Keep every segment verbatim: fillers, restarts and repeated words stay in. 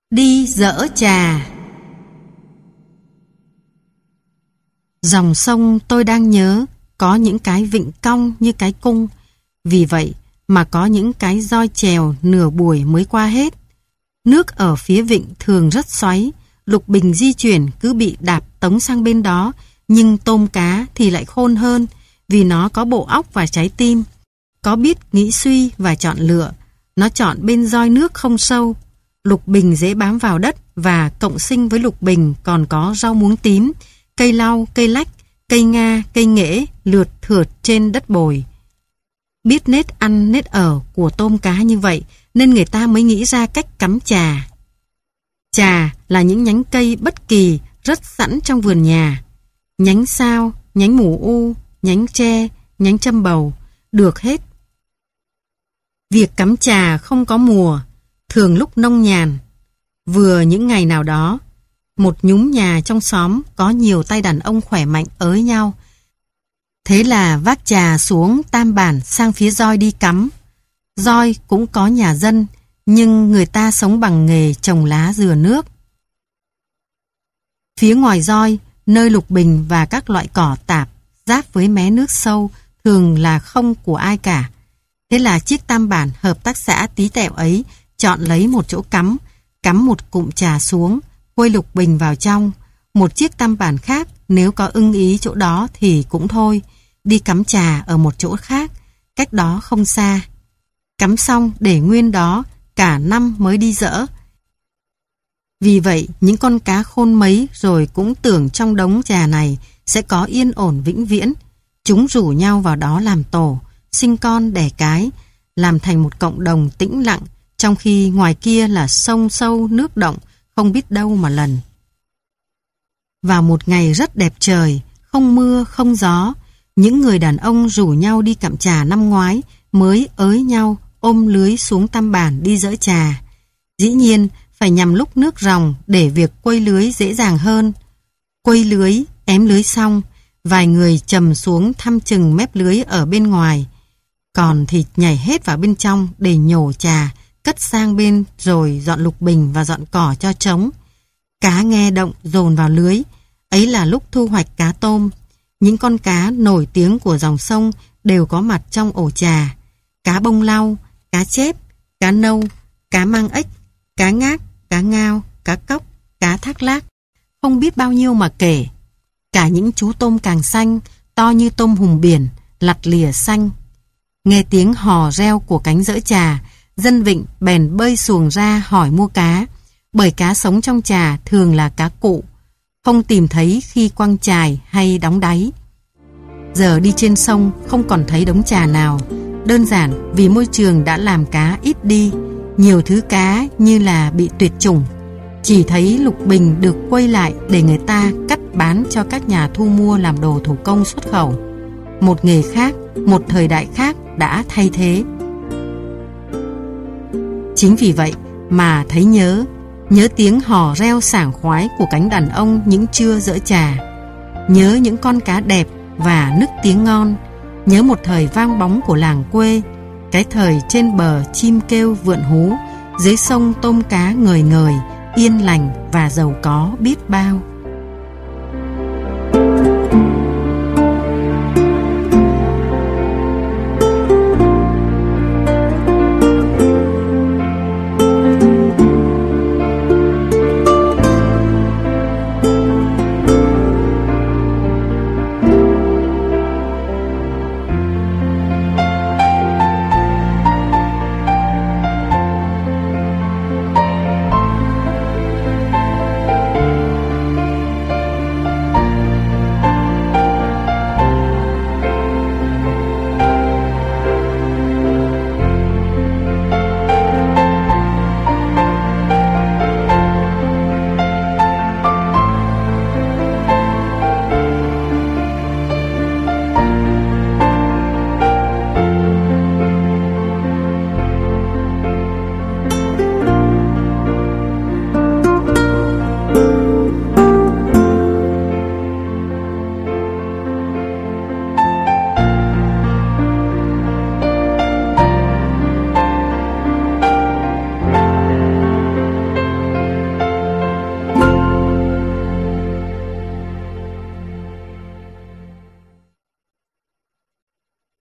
Đi dỡ trà. Dòng sông tôi đang nhớ có những cái vịnh cong như cái cung, vì vậy mà có những cái roi chèo nửa buổi mới qua hết. Nước ở phía vịnh thường rất xoáy, lục bình di chuyển cứ bị đạp tống sang bên đó, nhưng tôm cá thì lại khôn hơn, vì nó có bộ óc và trái tim, có biết nghĩ suy và chọn lựa. Nó chọn bên roi nước không sâu. Lục bình dễ bám vào đất, và cộng sinh với lục bình còn có rau muống tím, cây lau, cây lách, cây nga, cây nghệ lượt thượt trên đất bồi. Biết nết ăn nết ở của tôm cá như vậy nên người ta mới nghĩ ra cách cắm trà. Trà là những nhánh cây bất kỳ rất sẵn trong vườn nhà. Nhánh sao, nhánh mù u, nhánh tre, nhánh châm bầu, được hết. Việc cắm trà không có mùa, thường lúc nông nhàn. Vừa những ngày nào đó, một nhúm nhà trong xóm có nhiều tay đàn ông khỏe mạnh ới nhau. Thế là vác trà xuống Tam Bản sang phía roi đi cắm. Roi cũng có nhà dân, nhưng người ta sống bằng nghề trồng lá dừa nước. Phía ngoài roi, nơi lục bình và các loại cỏ tạp giáp với mé nước sâu thường là không của ai cả. Thế là chiếc Tam Bản hợp tác xã tí tẹo ấy chọn lấy một chỗ cắm, cắm một cụm trà xuống, quây lục bình vào trong. Một chiếc Tam Bản khác nếu có ưng ý chỗ đó thì cũng thôi, đi cắm trà ở một chỗ khác, cách đó không xa. Cắm xong để nguyên đó, cả năm mới đi dỡ. Vì vậy, những con cá khôn mấy rồi cũng tưởng trong đống trà này sẽ có yên ổn vĩnh viễn. Chúng rủ nhau vào đó làm tổ, sinh con đẻ cái, làm thành một cộng đồng tĩnh lặng, trong khi ngoài kia là sông sâu nước động, không biết đâu mà lần. Vào một ngày rất đẹp trời, không mưa không gió, những người đàn ông rủ nhau đi cặm trà năm ngoái mới ới nhau ôm lưới xuống Tam Bản đi dỡ trà. Dĩ nhiên phải nhằm lúc nước ròng để việc quây lưới dễ dàng hơn. Quây lưới, ém lưới xong, vài người chầm xuống thăm chừng mép lưới ở bên ngoài, còn thì nhảy hết vào bên trong để nhổ trà, cất sang bên rồi dọn lục bình và dọn cỏ cho trống. Cá nghe động dồn vào lưới, ấy là lúc thu hoạch cá tôm. Những con cá nổi tiếng của dòng sông đều có mặt trong ổ trà. Cá bông lau, cá chép, cá nâu, cá mang ếch, cá ngác, cá ngao, cá cóc, cá thác lác. Không biết bao nhiêu mà kể. Cả những chú tôm càng xanh, to như tôm hùm biển, lặt lìa xanh. Nghe tiếng hò reo của cánh dỡ trà, dân vịnh bèn bơi xuồng ra hỏi mua cá, bởi cá sống trong trà thường là cá cụ, không tìm thấy khi quăng chài hay đóng đáy. Giờ đi trên sông không còn thấy đống trà nào, đơn giản vì môi trường đã làm cá ít đi, nhiều thứ cá như là bị tuyệt chủng. Chỉ thấy lục bình được quây lại để người ta cắt bán cho các nhà thu mua làm đồ thủ công xuất khẩu. Một nghề khác, một thời đại khác đã thay thế. Chính vì vậy mà thấy nhớ, nhớ tiếng hò reo sảng khoái của cánh đàn ông những trưa dỡ trà, nhớ những con cá đẹp và nức tiếng ngon, nhớ một thời vang bóng của làng quê, cái thời trên bờ chim kêu vượn hú, dưới sông tôm cá ngời ngời, yên lành và giàu có biết bao.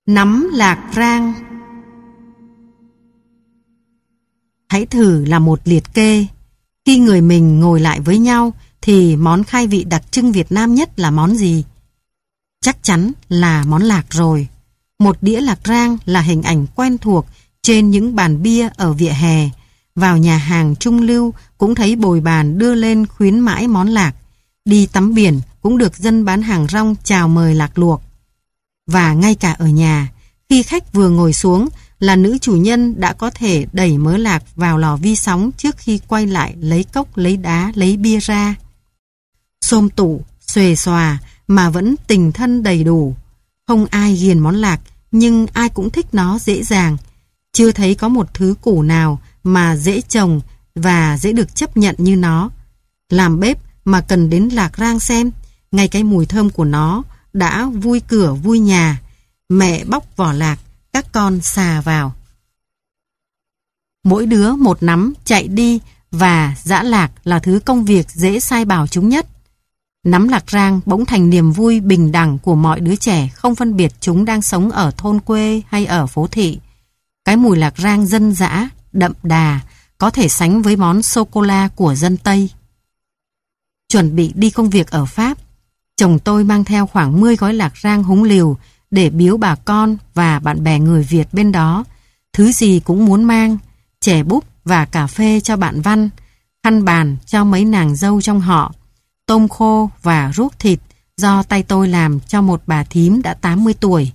Nắm lạc rang. Hãy thử là một liệt kê. Khi người mình ngồi lại với nhau thì món khai vị đặc trưng Việt Nam nhất là món gì? Chắc chắn là món lạc rồi. Một đĩa lạc rang là hình ảnh quen thuộc trên những bàn bia ở vỉa hè. Vào nhà hàng trung lưu cũng thấy bồi bàn đưa lên khuyến mãi món lạc. Đi tắm biển cũng được dân bán hàng rong chào mời lạc luộc. Và ngay cả ở nhà, khi khách vừa ngồi xuống là nữ chủ nhân đã có thể đẩy mớ lạc vào lò vi sóng trước khi quay lại lấy cốc, lấy đá, lấy bia ra. Xôm tủ, xuề xòa mà vẫn tình thân đầy đủ. Không ai ghiền món lạc, nhưng ai cũng thích nó dễ dàng. Chưa thấy có một thứ củ nào mà dễ trồng và dễ được chấp nhận như nó. Làm bếp mà cần đến lạc rang xem, ngay cái mùi thơm của nó đã vui cửa vui nhà. Mẹ bóc vỏ lạc, các con xà vào. Mỗi đứa một nắm chạy đi và giã lạc là thứ công việc dễ sai bảo chúng nhất. Nắm lạc rang bỗng thành niềm vui bình đẳng của mọi đứa trẻ, không phân biệt chúng đang sống ở thôn quê hay ở phố thị. Cái mùi lạc rang dân dã, đậm đà, có thể sánh với món sô-cô-la của dân Tây. Chuẩn bị đi công việc ở Pháp, chồng tôi mang theo khoảng mười gói lạc rang húng liều để biếu bà con và bạn bè người Việt bên đó. Thứ gì cũng muốn mang, chè búp và cà phê cho bạn Văn, khăn bàn cho mấy nàng dâu trong họ, tôm khô và ruốc thịt do tay tôi làm cho một bà thím đã tám mươi tuổi.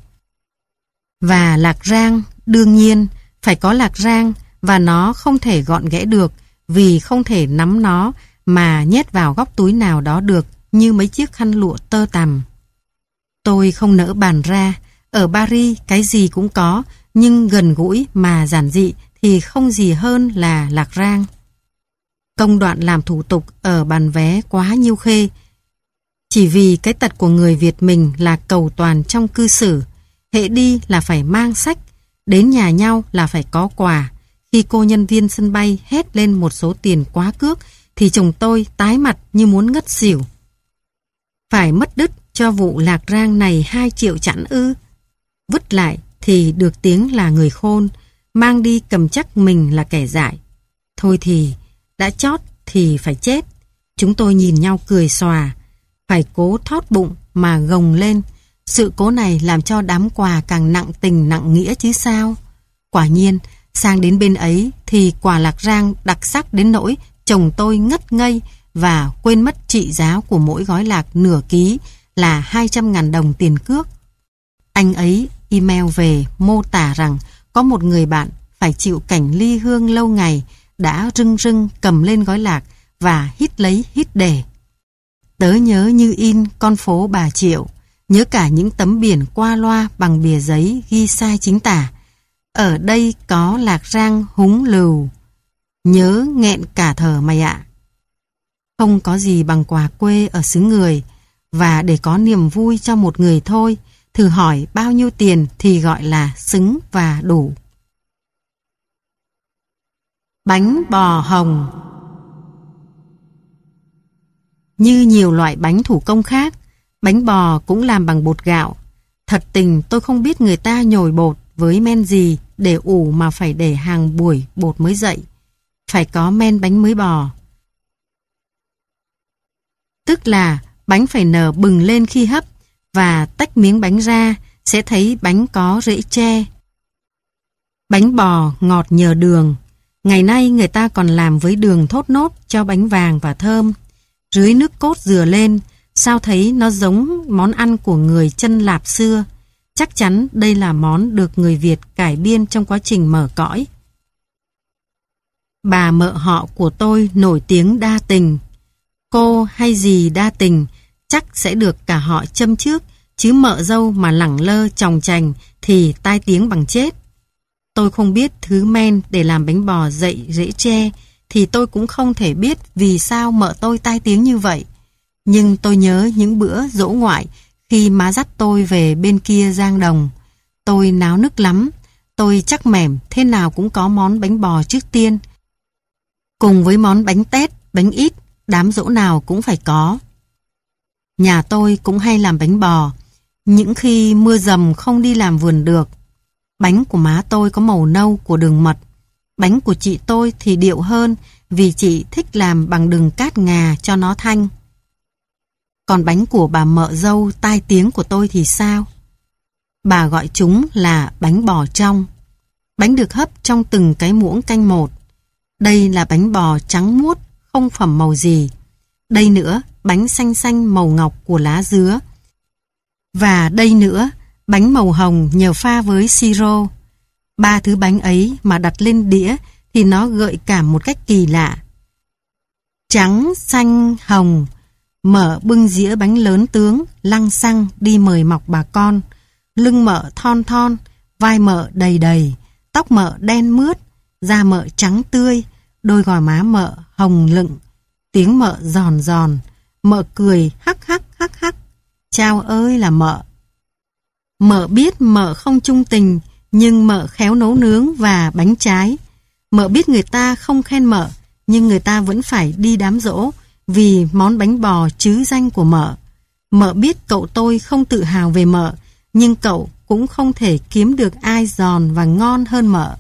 Và lạc rang, đương nhiên, phải có lạc rang và nó không thể gọn ghẽ được vì không thể nắm nó mà nhét vào góc túi nào đó được như mấy chiếc khăn lụa tơ tằm. Tôi không nỡ bàn ra, ở Paris cái gì cũng có, nhưng gần gũi mà giản dị thì không gì hơn là lạc rang. Công đoạn làm thủ tục ở bàn vé quá nhiêu khê. Chỉ vì cái tật của người Việt mình là cầu toàn trong cư xử, hễ đi là phải mang sách, đến nhà nhau là phải có quà. Khi cô nhân viên sân bay hét lên một số tiền quá cước thì chồng tôi tái mặt như muốn ngất xỉu. Phải mất đứt cho vụ lạc rang này hai triệu chẵn ư? Vứt lại thì được tiếng là người khôn, mang đi cầm chắc mình là kẻ dại. Thôi thì, đã chót thì phải chết. Chúng tôi nhìn nhau cười xòa, phải cố thót bụng mà gồng lên. Sự cố này làm cho đám quà càng nặng tình nặng nghĩa chứ sao. Quả nhiên, sang đến bên ấy thì quả lạc rang đặc sắc đến nỗi chồng tôi ngất ngây và quên mất trị giá của mỗi gói lạc nửa ký là hai trăm ngàn đồng tiền cước. Anh ấy email về mô tả rằng có một người bạn phải chịu cảnh ly hương lâu ngày đã rưng rưng cầm lên gói lạc và hít lấy hít để. Tớ nhớ như in con phố Bà Triệu, nhớ cả những tấm biển qua loa bằng bìa giấy ghi sai chính tả. Ở đây có lạc rang húng lừu. Nhớ nghẹn cả thở mày ạ. Không có gì bằng quà quê ở xứ người, và để có niềm vui cho một người thôi, thử hỏi bao nhiêu tiền thì gọi là xứng và đủ. Bánh bò hồng. Như nhiều loại bánh thủ công khác, bánh bò cũng làm bằng bột gạo. Thật tình tôi không biết người ta nhồi bột với men gì để ủ mà phải để hàng buổi bột mới dậy. Phải có men bánh mới bò. Tức là bánh phải nở bừng lên khi hấp, và tách miếng bánh ra sẽ thấy bánh có rễ tre. Bánh bò ngọt nhờ đường. Ngày nay người ta còn làm với đường thốt nốt cho bánh vàng và thơm. Rưới nước cốt dừa lên, sao thấy nó giống món ăn của người chân lạp xưa. Chắc chắn đây là món được người Việt cải biên trong quá trình mở cõi. Bà mợ họ của tôi nổi tiếng đa tình. Cô hay dì đa tình chắc sẽ được cả họ châm trước, chứ mợ dâu mà lẳng lơ chòng chành thì tai tiếng bằng chết. Tôi không biết thứ men để làm bánh bò dậy rễ tre, thì tôi cũng không thể biết vì sao mợ tôi tai tiếng như vậy. Nhưng tôi nhớ những bữa dỗ ngoại khi má dắt tôi về bên kia Giang Đồng. Tôi náo nức lắm, tôi chắc mẻm thế nào cũng có món bánh bò trước tiên. Cùng với món bánh tét, bánh ít, đám dỗ nào cũng phải có. Nhà tôi cũng hay làm bánh bò, Những khi mưa dầm không đi làm vườn được, bánh của má tôi có màu nâu của đường mật. Bánh của chị tôi thì điệu hơn vì chị thích làm bằng đường cát ngà cho nó thanh. Còn bánh của bà mợ dâu tai tiếng của tôi thì sao? Bà gọi chúng là bánh bò trong. Bánh được hấp trong từng cái muỗng canh một. Đây là bánh bò trắng muốt, không phẩm màu gì. Đây nữa, bánh xanh xanh màu ngọc của lá dứa. Và đây nữa, bánh màu hồng nhờ pha với siro. Ba thứ bánh ấy mà đặt lên đĩa thì nó gợi cảm một cách kỳ lạ. Trắng, xanh, hồng, mợ bưng dĩa bánh lớn tướng, lăng xăng đi mời mọc bà con. Lưng mợ thon thon, vai mợ đầy đầy, tóc mợ đen mướt, da mợ trắng tươi, đôi gò má mợ hồng lựng, tiếng mợ giòn giòn, mợ cười hắc hắc hắc hắc. Chao ơi là mợ. Mợ biết mợ không trung tình, nhưng mợ khéo nấu nướng và bánh trái. Mợ biết người ta không khen mợ, nhưng người ta vẫn phải đi đám giỗ vì món bánh bò trứ danh của mợ. Mợ biết cậu tôi không tự hào về mợ, nhưng cậu cũng không thể kiếm được ai giòn và ngon hơn mợ.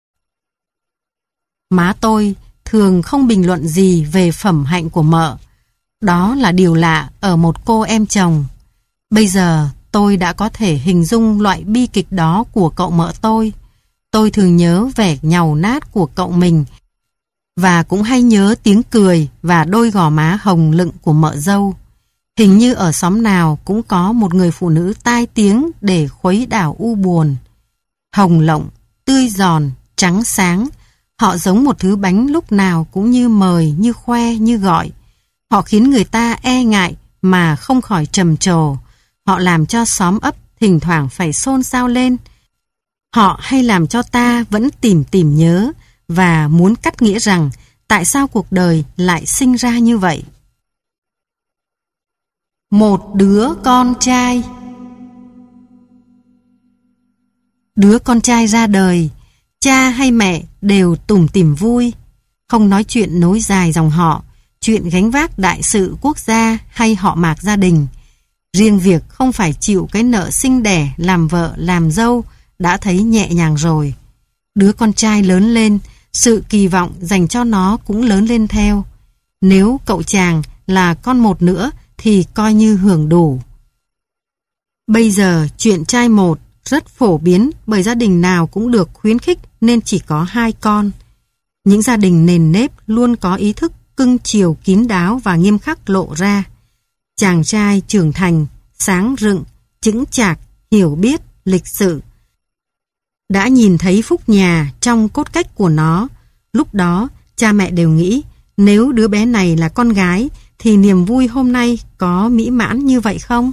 Má tôi thường không bình luận gì về phẩm hạnh của mợ. Đó là điều lạ ở một cô em chồng. Bây giờ tôi đã có thể hình dung loại bi kịch đó của cậu mợ tôi. Tôi thường nhớ vẻ nhàu nát của cậu mình và cũng hay nhớ tiếng cười và đôi gò má hồng lựng của mợ dâu. Hình như ở xóm nào cũng có một người phụ nữ tai tiếng để khuấy đảo u buồn. Hồng lộng, tươi giòn, trắng sáng. Họ giống một thứ bánh lúc nào cũng như mời, như khoe, như gọi. Họ khiến người ta e ngại mà không khỏi trầm trồ. Họ làm cho xóm ấp thỉnh thoảng phải xôn xao lên. Họ hay làm cho ta vẫn tìm tìm nhớ và muốn cắt nghĩa rằng tại sao cuộc đời lại sinh ra như vậy. Một đứa con trai. Đứa con trai ra đời, cha hay mẹ đều tủm tỉm vui, không nói chuyện nối dài dòng họ, chuyện gánh vác đại sự quốc gia hay họ mạc gia đình. Riêng việc không phải chịu cái nợ sinh đẻ, làm vợ, làm dâu đã thấy nhẹ nhàng rồi. Đứa con trai lớn lên, sự kỳ vọng dành cho nó cũng lớn lên theo. Nếu cậu chàng là con một nữa thì coi như hưởng đủ. Bây giờ chuyện trai một rất phổ biến bởi gia đình nào cũng được khuyến khích nên chỉ có hai con. Những gia đình nền nếp luôn có ý thức cưng chiều kín đáo và nghiêm khắc lộ ra. Chàng trai trưởng thành, sáng rựng, chững chạc, hiểu biết, lịch sự. Đã nhìn thấy phúc nhà trong cốt cách của nó. Lúc đó, cha mẹ đều nghĩ nếu đứa bé này là con gái thì niềm vui hôm nay có mỹ mãn như vậy không?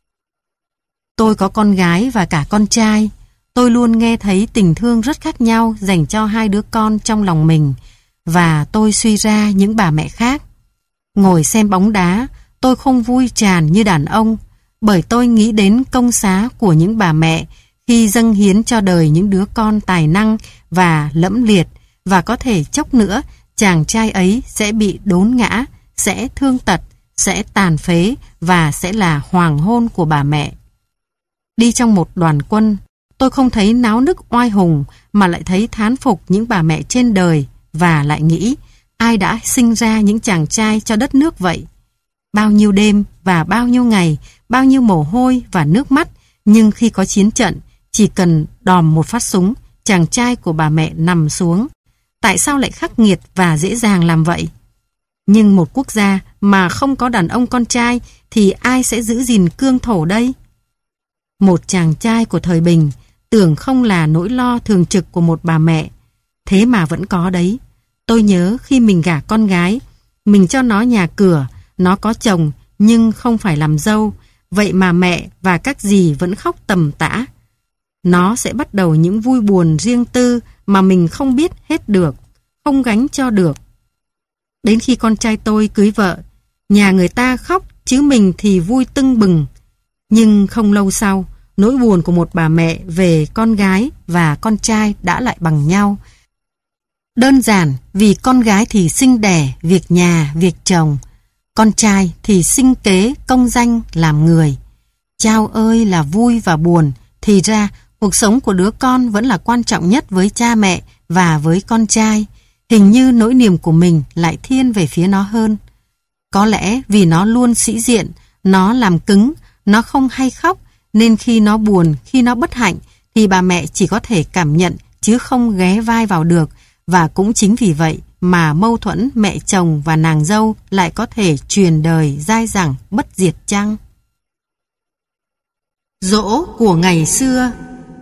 Tôi có con gái và cả con trai. Tôi luôn nghe thấy tình thương rất khác nhau dành cho hai đứa con trong lòng mình, và tôi suy ra những bà mẹ khác. Ngồi xem bóng đá, tôi không vui tràn như đàn ông, bởi tôi nghĩ đến công xá của những bà mẹ khi dâng hiến cho đời những đứa con tài năng và lẫm liệt, và có thể chốc nữa chàng trai ấy sẽ bị đốn ngã, sẽ thương tật, sẽ tàn phế và sẽ là hoàng hôn của bà mẹ. Đi trong một đoàn quân, tôi không thấy náo nức oai hùng mà lại thấy thán phục những bà mẹ trên đời, và lại nghĩ ai đã sinh ra những chàng trai cho đất nước vậy. Bao nhiêu đêm và bao nhiêu ngày, bao nhiêu mồ hôi và nước mắt, nhưng khi có chiến trận, chỉ cần đòm một phát súng, chàng trai của bà mẹ nằm xuống. Tại sao lại khắc nghiệt và dễ dàng làm vậy? Nhưng một quốc gia mà không có đàn ông con trai thì ai sẽ giữ gìn cương thổ đây? Một chàng trai của thời Bình tưởng không là nỗi lo thường trực của một bà mẹ, thế mà vẫn có đấy. Tôi nhớ khi mình gả con gái, mình cho nó nhà cửa, nó có chồng nhưng không phải làm dâu, vậy mà mẹ và các dì vẫn khóc tầm tã. Nó sẽ bắt đầu những vui buồn riêng tư mà mình không biết hết được, không gánh cho được. Đến khi con trai tôi cưới vợ, nhà người ta khóc chứ mình thì vui tưng bừng. Nhưng không lâu sau, nỗi buồn của một bà mẹ về con gái và con trai đã lại bằng nhau. Đơn giản vì con gái thì sinh đẻ, việc nhà, việc chồng. Con trai thì sinh kế, công danh, làm người. Chao ơi là vui và buồn, thì ra cuộc sống của đứa con vẫn là quan trọng nhất với cha mẹ và với con trai. Hình như nỗi niềm của mình lại thiên về phía nó hơn. Có lẽ vì nó luôn sĩ diện, nó làm cứng, nó không hay khóc, nên khi nó buồn, khi nó bất hạnh, thì bà mẹ chỉ có thể cảm nhận chứ không ghé vai vào được. Và cũng chính vì vậy mà mâu thuẫn mẹ chồng và nàng dâu lại có thể truyền đời dai dẳng bất diệt chăng? Giỗ của ngày xưa.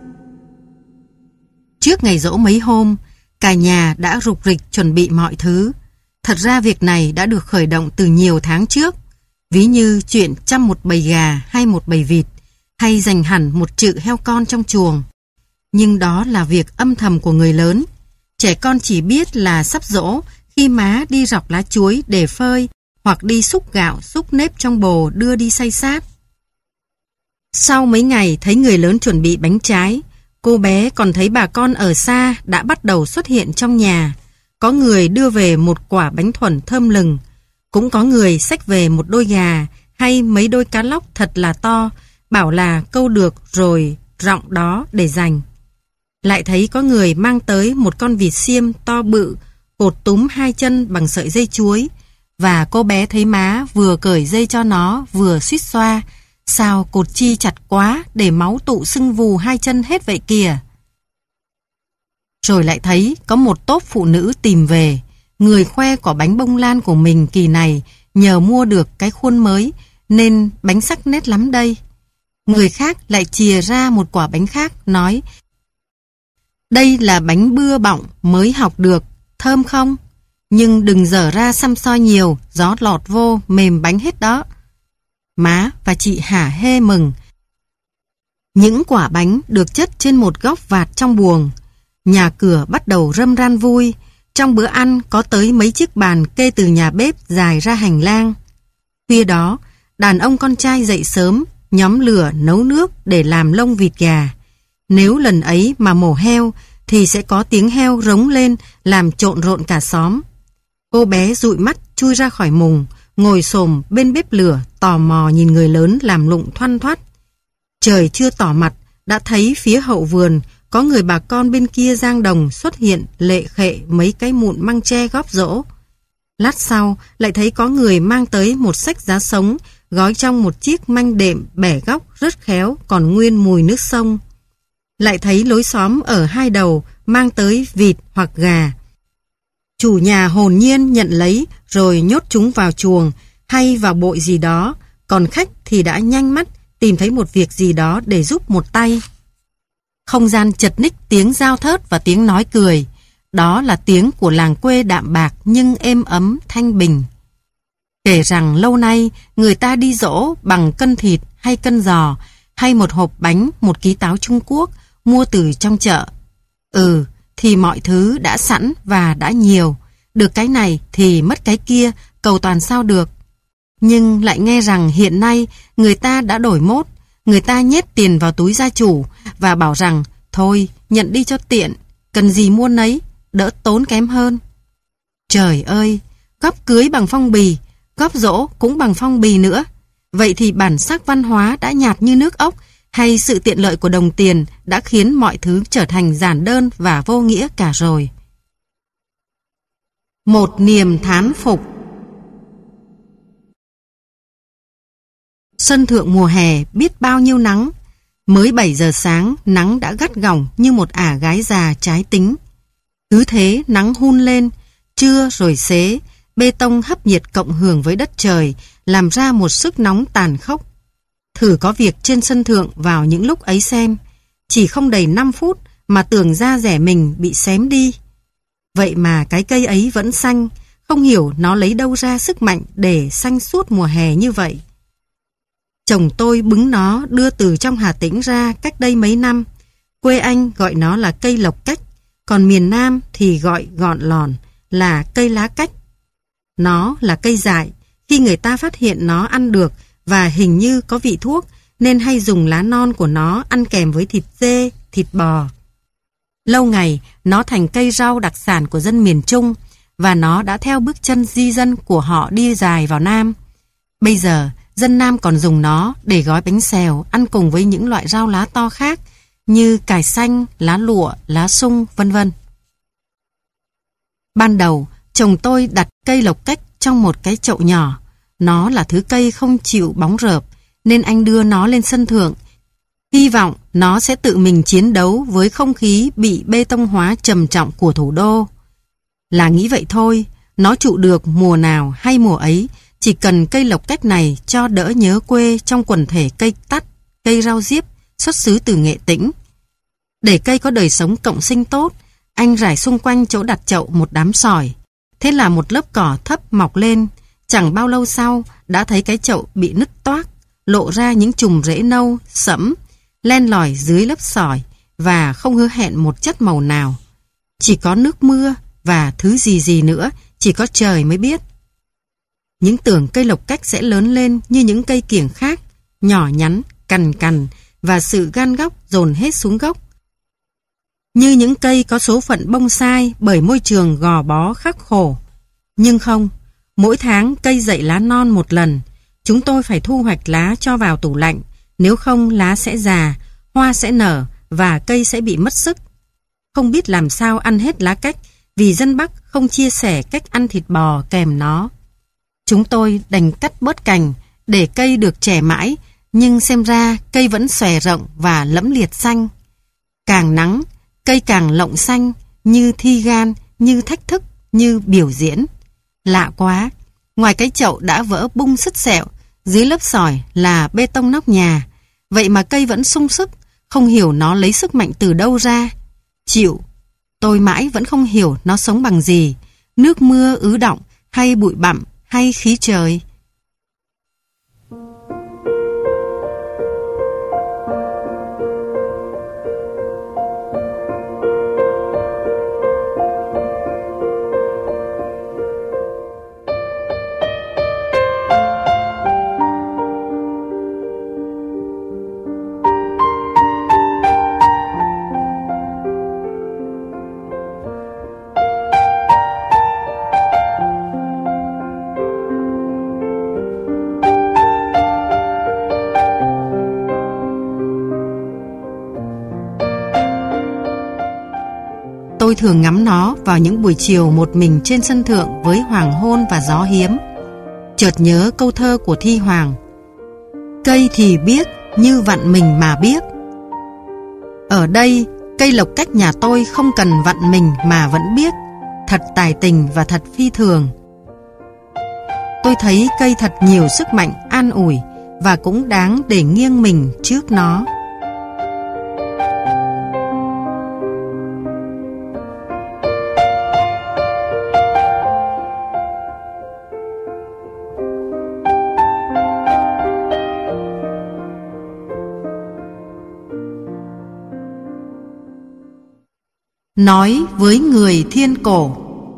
Trước ngày giỗ mấy hôm, cả nhà đã rục rịch chuẩn bị mọi thứ. Thật ra việc này đã được khởi động từ nhiều tháng trước, ví như chuyện chăm một bầy gà hay một bầy vịt, hay dành hẳn một trự heo con trong chuồng. Nhưng đó là việc âm thầm của người lớn. Trẻ con chỉ biết là sắp giỗ khi má đi rọc lá chuối để phơi, hoặc đi xúc gạo, xúc nếp trong bồ đưa đi xay sát. Sau mấy ngày thấy người lớn chuẩn bị bánh trái, cô bé còn thấy bà con ở xa đã bắt đầu xuất hiện trong nhà. Có người đưa về một quả bánh thuần thơm lừng, cũng có người xách về một đôi gà hay mấy đôi cá lóc thật là to, bảo là câu được rồi rọng đó để dành. Lại thấy có người mang tới một con vịt xiêm to bự, cột túm hai chân bằng sợi dây chuối, và cô bé thấy má vừa cởi dây cho nó vừa suýt xoa. Sao cột chi chặt quá để máu tụ sưng vù hai chân hết vậy kìa. Rồi lại thấy có một tốp phụ nữ tìm về, người khoe quả bánh bông lan của mình kỳ này nhờ mua được cái khuôn mới nên bánh sắc nét lắm đây. Người khác lại chìa ra một quả bánh khác, nói đây là bánh bưa bọng mới học được, thơm không? Nhưng đừng dở ra xăm soi nhiều, gió lọt vô mềm bánh hết đó. Má và chị hả hê mừng. Những quả bánh được chất trên một góc vạt trong buồng. Nhà cửa bắt đầu râm ran vui. Trong bữa ăn có tới mấy chiếc bàn kê từ nhà bếp dài ra hành lang. Khuya đó, đàn ông con trai dậy sớm, nhóm lửa nấu nước để làm lông vịt gà. Nếu lần ấy mà mổ heo thì sẽ có tiếng heo rống lên làm trộn rộn cả xóm. Cô bé dụi mắt chui ra khỏi mùng, ngồi xổm bên bếp lửa tò mò nhìn người lớn làm lụng thoăn thoắt. Trời chưa tỏ mặt đã thấy phía hậu vườn có người bà con bên kia giang đồng xuất hiện lệ khệ mấy cái mụn măng tre góp giỗ. Lát sau lại thấy có người mang tới một xách giá sống gói trong một chiếc manh đệm bẻ góc rất khéo còn nguyên mùi nước sông. Lại thấy lối xóm ở hai đầu mang tới vịt hoặc gà. Chủ nhà hồn nhiên nhận lấy rồi nhốt chúng vào chuồng hay vào bội gì đó, còn khách thì đã nhanh mắt tìm thấy một việc gì đó để giúp một tay. Không gian chật ních tiếng rao thớt và tiếng nói cười. Đó là tiếng của làng quê đạm bạc nhưng êm ấm thanh bình. Kể rằng lâu nay người ta đi giỗ bằng cân thịt hay cân giò, hay một hộp bánh, một ký táo Trung Quốc mua từ trong chợ. Ừ, thì mọi thứ đã sẵn và đã nhiều. Được cái này thì mất cái kia, cầu toàn sao được. Nhưng lại nghe rằng hiện nay người ta đã đổi mốt, người ta nhét tiền vào túi gia chủ và bảo rằng thôi nhận đi cho tiện, cần gì mua nấy, đỡ tốn kém hơn. Trời ơi, góp cưới bằng phong bì, góp giỗ cũng bằng phong bì nữa. Vậy thì bản sắc văn hóa đã nhạt như nước ốc, hay sự tiện lợi của đồng tiền đã khiến mọi thứ trở thành giản đơn và vô nghĩa cả rồi. Một niềm thán phục. Sân thượng mùa hè biết bao nhiêu nắng. Mới bảy giờ sáng, nắng đã gắt gỏng như một ả gái già trái tính. Cứ thế nắng hun lên, trưa rồi xế, bê tông hấp nhiệt cộng hưởng với đất trời, làm ra một sức nóng tàn khốc. Thử có việc trên sân thượng vào những lúc ấy xem, chỉ không đầy năm phút mà tưởng da rẻ mình bị xém đi. Vậy mà cái cây ấy vẫn xanh, không hiểu nó lấy đâu ra sức mạnh để xanh suốt mùa hè như vậy. Chồng tôi bứng nó đưa từ trong Hà Tĩnh ra cách đây mấy năm. Quê anh gọi nó là cây lộc cách, còn miền Nam thì gọi gọn lòn là cây lá cách. Nó là cây dại, khi người ta phát hiện nó ăn được và hình như có vị thuốc nên hay dùng lá non của nó ăn kèm với thịt dê, thịt bò. Lâu ngày nó thành cây rau đặc sản của dân miền Trung và nó đã theo bước chân di dân của họ đi dài vào Nam. Bây giờ dân Nam còn dùng nó để gói bánh xèo, ăn cùng với những loại rau lá to khác như cải xanh, lá lụa, lá sung, vân vân. Ban đầu, chồng tôi đặt cây lộc cách trong một cái chậu nhỏ. Nó là thứ cây không chịu bóng rợp, nên anh đưa nó lên sân thượng, hy vọng nó sẽ tự mình chiến đấu với không khí bị bê tông hóa trầm trọng của thủ đô. Là nghĩ vậy thôi, nó trụ được mùa nào hay mùa ấy, chỉ cần cây lộc cách này cho đỡ nhớ quê trong quần thể cây tắt, cây rau diếp xuất xứ từ Nghệ Tĩnh. Để cây có đời sống cộng sinh tốt, anh rải xung quanh chỗ đặt chậu một đám sỏi. Thế là một lớp cỏ thấp mọc lên, chẳng bao lâu sau đã thấy cái chậu bị nứt toác, lộ ra những chùm rễ nâu, sẫm, len lỏi dưới lớp sỏi và không hứa hẹn một chất màu nào. Chỉ có nước mưa và thứ gì gì nữa, chỉ có trời mới biết. Những tưởng cây lộc cách sẽ lớn lên như những cây kiểng khác, nhỏ nhắn, cằn cằn và sự gan góc dồn hết xuống gốc. Như những cây có số phận bông sai bởi môi trường gò bó khắc khổ. Nhưng không, mỗi tháng cây dậy lá non một lần. Chúng tôi phải thu hoạch lá cho vào tủ lạnh, nếu không lá sẽ già, hoa sẽ nở và cây sẽ bị mất sức. Không biết làm sao ăn hết lá cách vì dân Bắc không chia sẻ cách ăn thịt bò kèm nó. Chúng tôi đành cắt bớt cành để cây được trẻ mãi, nhưng xem ra cây vẫn xòe rộng và lẫm liệt xanh. Càng nắng, cây càng lộng xanh, như thi gan, như thách thức, như biểu diễn. Lạ quá, ngoài cái chậu đã vỡ bung sứt sẹo, dưới lớp sỏi là bê tông nóc nhà. Vậy mà cây vẫn sung sức, không hiểu nó lấy sức mạnh từ đâu ra. Chịu, tôi mãi vẫn không hiểu nó sống bằng gì, nước mưa ứ đọng, hay bụi bặm, hay khí trời. Tôi thường ngắm nó vào những buổi chiều một mình trên sân thượng với hoàng hôn và gió hiếm. Chợt nhớ câu thơ của Thi Hoàng: cây thì biết như vặn mình mà biết. Ở đây, cây lộc cách nhà tôi không cần vặn mình mà vẫn biết. Thật tài tình và thật phi thường. Tôi thấy cây thật nhiều sức mạnh an ủi và cũng đáng để nghiêng mình trước nó. Nói với người thiên cổ.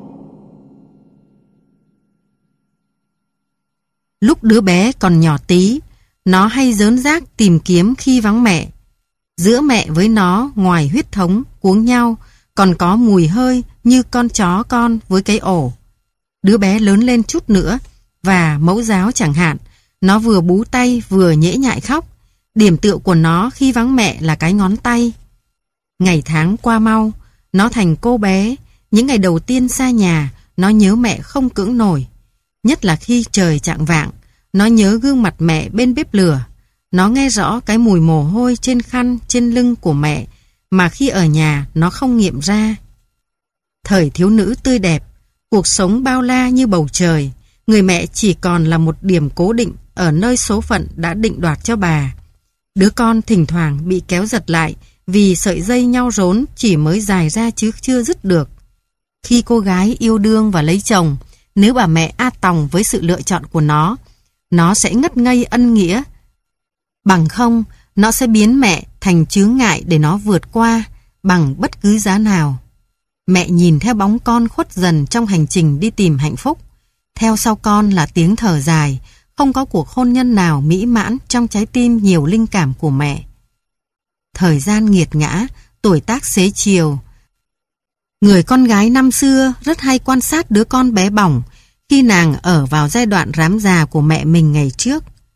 Lúc đứa bé còn nhỏ tí, nó hay rớn rác tìm kiếm khi vắng mẹ. Giữa mẹ với nó ngoài huyết thống cuống nhau, còn có mùi hơi như con chó con với cái ổ. Đứa bé lớn lên chút nữa, và mẫu giáo chẳng hạn, nó vừa bú tay vừa nhễ nhại khóc. Điểm tựa của nó khi vắng mẹ là cái ngón tay. Ngày tháng qua mau, nó thành cô bé. Những ngày đầu tiên xa nhà, nó nhớ mẹ không cưỡng nổi. Nhất là khi trời chạng vạng, nó nhớ gương mặt mẹ bên bếp lửa. Nó nghe rõ cái mùi mồ hôi trên khăn, trên lưng của mẹ mà khi ở nhà nó không nghiệm ra. Thời thiếu nữ tươi đẹp, cuộc sống bao la như bầu trời, người mẹ chỉ còn là một điểm cố định ở nơi số phận đã định đoạt cho bà. Đứa con thỉnh thoảng bị kéo giật lại vì sợi dây nhau rốn chỉ mới dài ra chứ chưa dứt được. Khi cô gái yêu đương và lấy chồng, nếu bà mẹ a tòng với sự lựa chọn của nó, nó sẽ ngất ngây ân nghĩa. Bằng không, nó sẽ biến mẹ thành chướng ngại để nó vượt qua bằng bất cứ giá nào. Mẹ nhìn theo bóng con khuất dần trong hành trình đi tìm hạnh phúc. Theo sau con là tiếng thở dài, không có cuộc hôn nhân nào mỹ mãn trong trái tim nhiều linh cảm của mẹ. Thời gian nghiệt ngã, tuổi tác xế chiều. Người con gái năm xưa rất hay quan sát đứa con bé bỏng khi nàng ở vào giai đoạn rám già của mẹ mình ngày trước.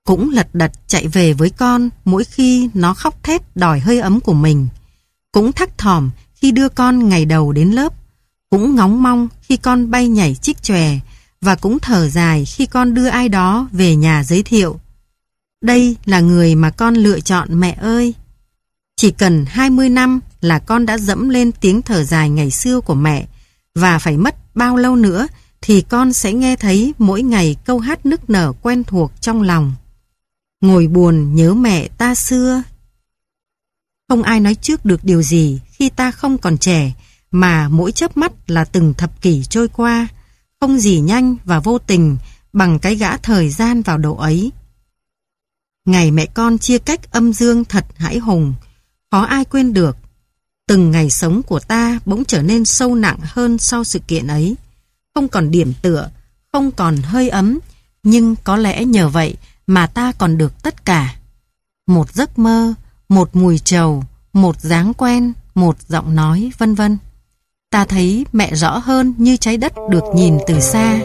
cũng lật đật chạy về với con mỗi khi nó khóc thét đòi hơi ấm của mình, cũng thắc thỏm khi đưa con ngày đầu đến lớp, cũng ngóng mong khi con bay nhảy chích chòe, và cũng thở dài khi con đưa ai đó về nhà giới thiệu. Đây là người mà con lựa chọn mẹ ơi. Chỉ cần hai mươi năm là con đã dẫm lên tiếng thở dài ngày xưa của mẹ, và phải mất bao lâu nữa thì con sẽ nghe thấy mỗi ngày câu hát nức nở quen thuộc trong lòng. Ngồi buồn nhớ mẹ ta xưa. Không ai nói trước được điều gì khi ta không còn trẻ, mà mỗi chớp mắt là từng thập kỷ trôi qua, không gì nhanh và vô tình bằng cái gã thời gian vào độ ấy. Ngày mẹ con chia cách âm dương thật hãi hùng, khó ai quên được. Từng ngày sống của ta bỗng trở nên sâu nặng hơn sau sự kiện ấy. Không còn điểm tựa, không còn hơi ấm, nhưng có lẽ nhờ vậy mà ta còn được tất cả. Một giấc mơ, một mùi trầu, một dáng quen, một giọng nói, vân vân. Ta thấy mẹ rõ hơn như trái đất được nhìn từ xa.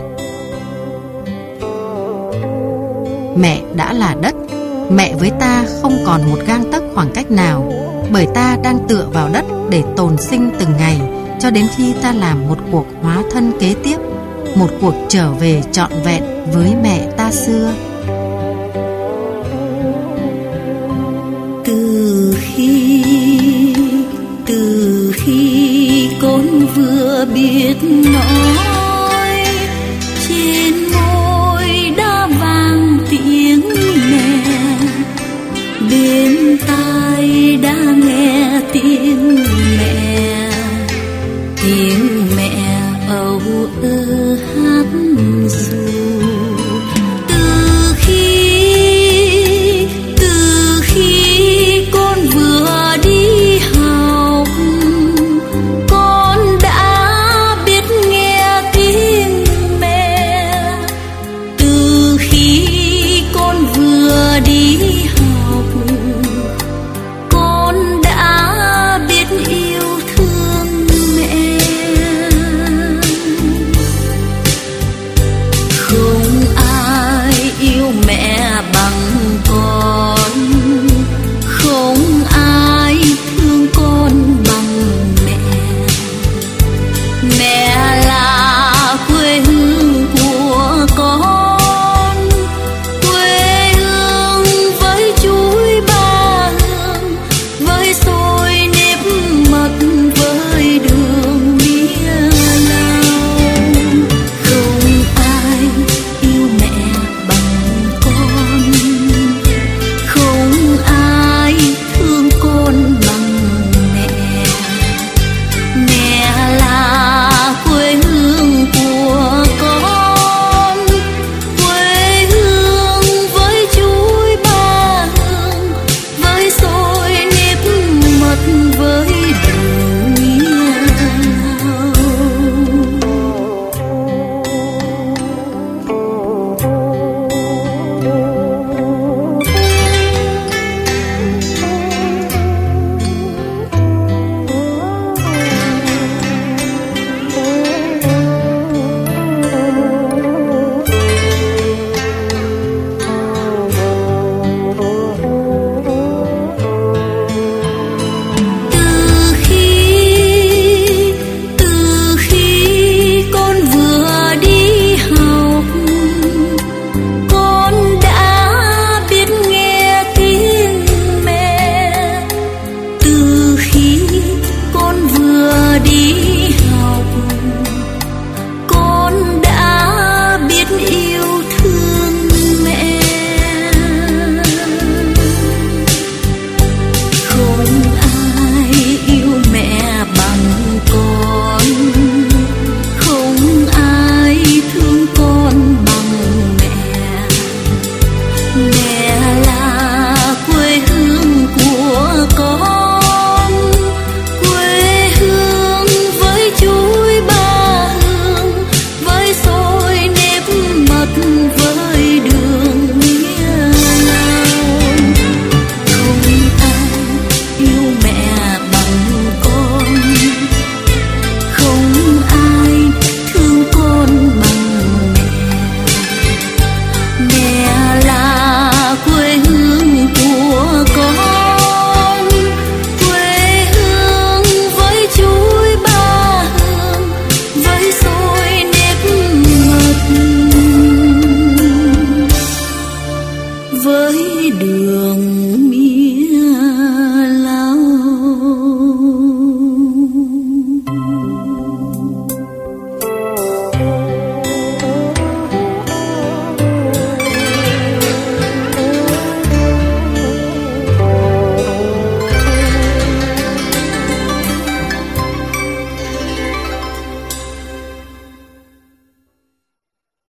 Mẹ đã là đất, mẹ với ta không còn một gang tấc khoảng cách nào, bởi ta đang tựa vào đất để tồn sinh từng ngày, cho đến khi ta làm một cuộc hóa thân kế tiếp, một cuộc trở về trọn vẹn với mẹ ta xưa. Từ khi, từ khi con vừa biết nó